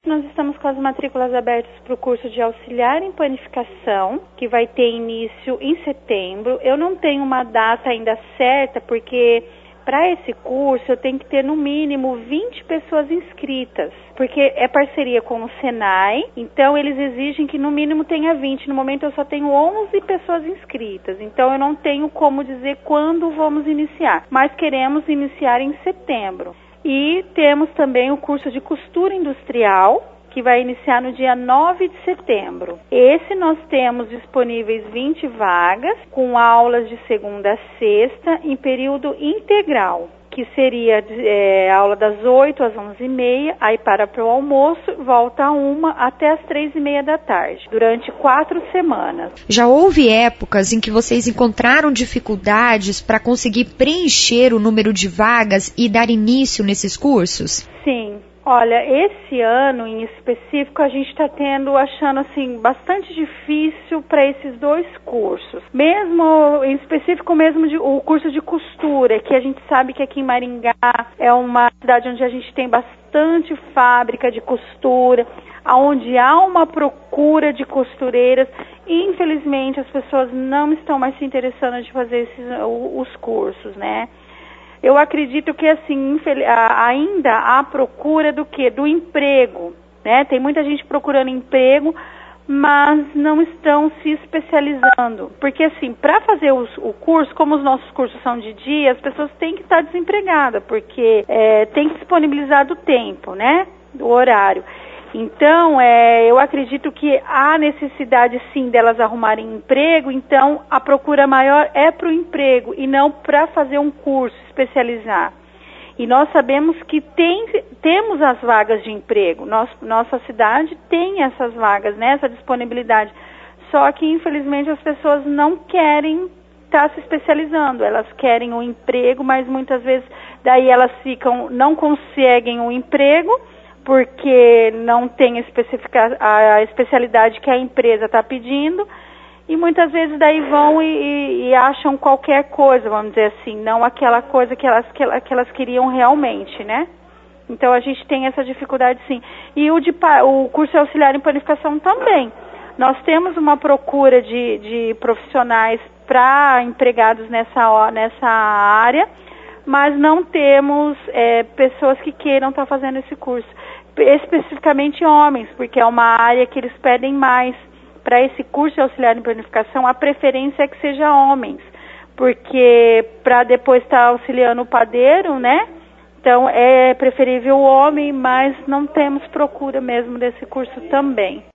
Nós estamos com as matrículas abertas para o curso de auxiliar em panificação, que vai ter início em setembro. Eu não tenho uma data ainda certa, porque para esse curso eu tenho que ter no mínimo 20 pessoas inscritas, porque é parceria com o Senai, então eles exigem que no mínimo tenha 20. No momento eu só tenho 11 pessoas inscritas, então eu não tenho como dizer quando vamos iniciar, mas queremos iniciar em setembro. E temos também o curso de costura industrial, que vai iniciar no dia 9 de setembro. Esse nós temos disponíveis 20 vagas, com aulas de segunda a sexta, em período integral, que seria aula das 8 às 11h30, aí para o almoço, volta a 1 até às 3h30 da tarde, durante 4 semanas. Já houve épocas em que vocês encontraram dificuldades para conseguir preencher o número de vagas e dar início nesses cursos? Sim. Olha, esse ano em específico a gente está achando assim, bastante difícil para esses dois cursos. Mesmo, em específico mesmo o curso de costura, que a gente sabe que aqui em Maringá é uma cidade onde a gente tem bastante fábrica de costura, onde há uma procura de costureiras. Infelizmente as pessoas não estão mais se interessando de fazer os cursos, né? Eu acredito que, assim, ainda há procura do quê? Do emprego, né? Tem muita gente procurando emprego, mas não estão se especializando. Porque, assim, para fazer o curso, como os nossos cursos são de dia, as pessoas têm que estar desempregadas, porque tem que disponibilizar do tempo, né? Do horário. Então, eu acredito que há necessidade, sim, delas arrumarem emprego, então a procura maior é para o emprego e não para fazer um curso, especializar. E nós sabemos que temos as vagas de emprego, nossa cidade tem essas vagas, né, essa disponibilidade, só que infelizmente as pessoas não querem estar se especializando, elas querem um emprego, mas muitas vezes daí elas não conseguem um emprego, porque não tem a especialidade que a empresa está pedindo, e muitas vezes daí vão e acham qualquer coisa, vamos dizer assim, não aquela coisa que elas queriam realmente, né? Então a gente tem essa dificuldade, sim. E o curso de auxiliar em panificação também. Nós temos uma procura de profissionais para empregados nessa área, mas não temos pessoas que queiram estar fazendo esse curso. Especificamente homens, porque é uma área que eles pedem mais. Para esse curso de auxiliar em panificação, a preferência é que seja homens, porque para depois estar auxiliando o padeiro, né? Então é preferível o homem, mas não temos procura mesmo desse curso também.